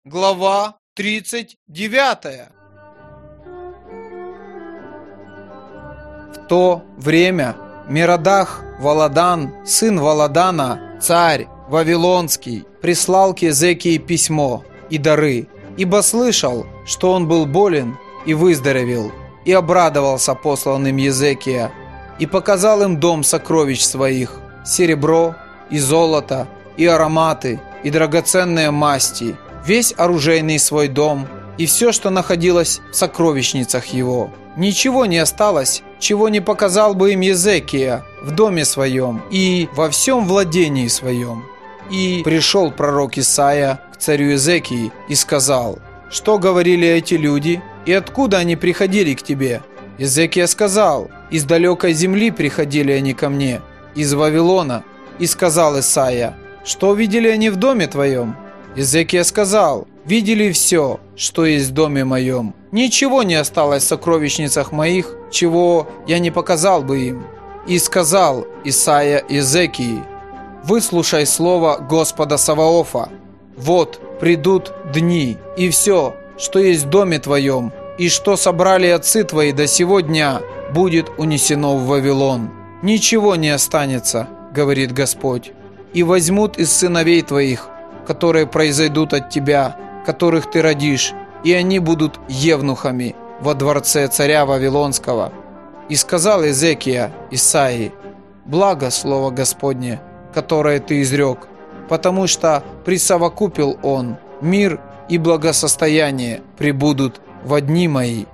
Глава 39. В то время Мерадах Валадан, сын Валадана, царь Вавилонский, прислал к Езекии письмо и дары, ибо слышал, что он был болен и выздоровел, и обрадовался посланным Езекия, и показал им дом сокровищ своих, серебро и золото, и ароматы, и драгоценные масти, весь оружейный свой дом и все, что находилось в сокровищницах его. Ничего не осталось, чего не показал бы им Езекия в доме своем и во всем владении своем. И пришел пророк Исаия к царю Езекии и сказал: «Что говорили эти люди, и откуда они приходили к тебе?» Езекия сказал: «Из далекой земли приходили они ко мне, из Вавилона». И сказал Исаия: «Что видели они в доме твоем?» Езекия сказал: «Видели все, что есть в доме моем. Ничего не осталось в сокровищницах моих, чего я не показал бы им». И сказал Исаия Езекии: «Выслушай слово Господа Саваофа. Вот придут дни, и все, что есть в доме твоем, и что собрали отцы твои до сего дня, будет унесено в Вавилон. Ничего не останется, говорит Господь. И возьмут из сыновей твоих, которые произойдут от тебя, которых ты родишь, и они будут евнухами во дворце царя Вавилонского». И сказал Езекия Исаии: «Благо слово Господне, которое ты изрек, потому что присовокупил он, мир и благосостояние пребудут во дни мои».